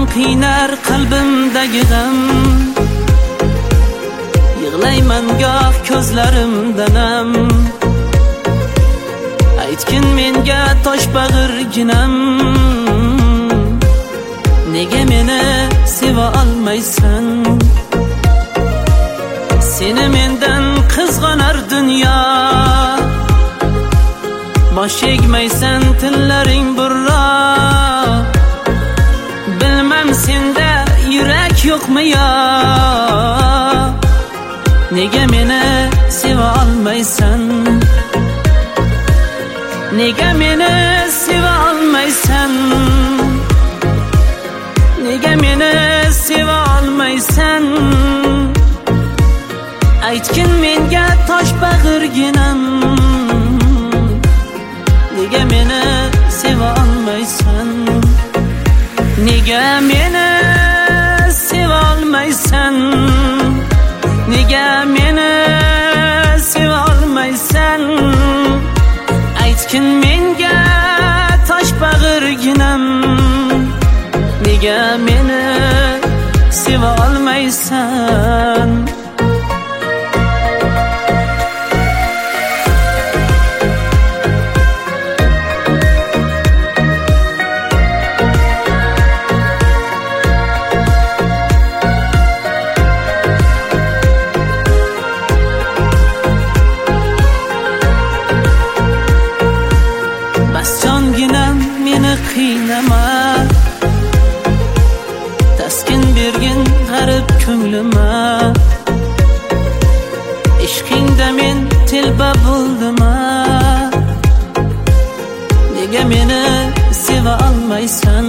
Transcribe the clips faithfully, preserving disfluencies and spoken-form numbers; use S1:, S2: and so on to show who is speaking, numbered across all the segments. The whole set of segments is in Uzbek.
S1: qiynar qalbimdagi g'am. Yig'layman goh ko'zlarimda nam. Aytgin menga tosh bag'irginam, nega meni seva olmaysan? Seni mendan qizg'onar dunyo, bosh egmaysan tillaring burro. Bilmam senda yurak yo'qmi yo, nega meni seva olmaysan? Nega meni seva olmaysan? Nega meni seva olmaysan? Aytgin menga tosh bag'irginam, nega meni seva olmaysan? Nega meni seva olmaysan? Nega meni seva olmaysan? Aytgin menga tosh bag'irginam, nega meni seva olmaysan? Meni qiynama, taskin bergin g'arib ko'nglima. Ishqingda men telba bo'ldima, nega meni seva olmaysan?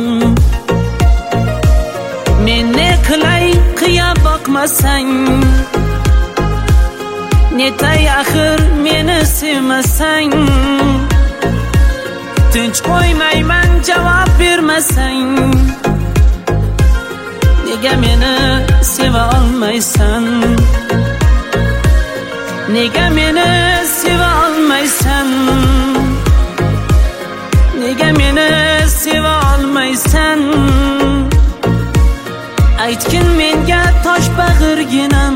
S1: Men ne qilay qiya boqmasang, netay axir meni sevmasang? Tinch qo'ymayman javob bermasang, nega meni seva olmaysan? Nega meni seva olmaysan? Nega meni seva olmaysan? Aytgin menga tosh bag'irginam,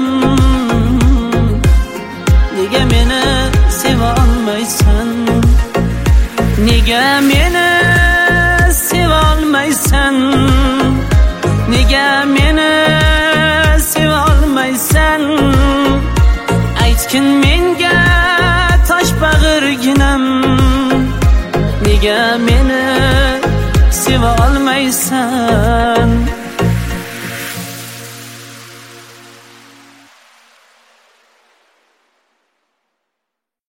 S1: nega meni seva olmaysan? Nega meni seva olmaysan? Nega meni seva olmaysan? Aytgin menga tosh bag'irginam, nega meni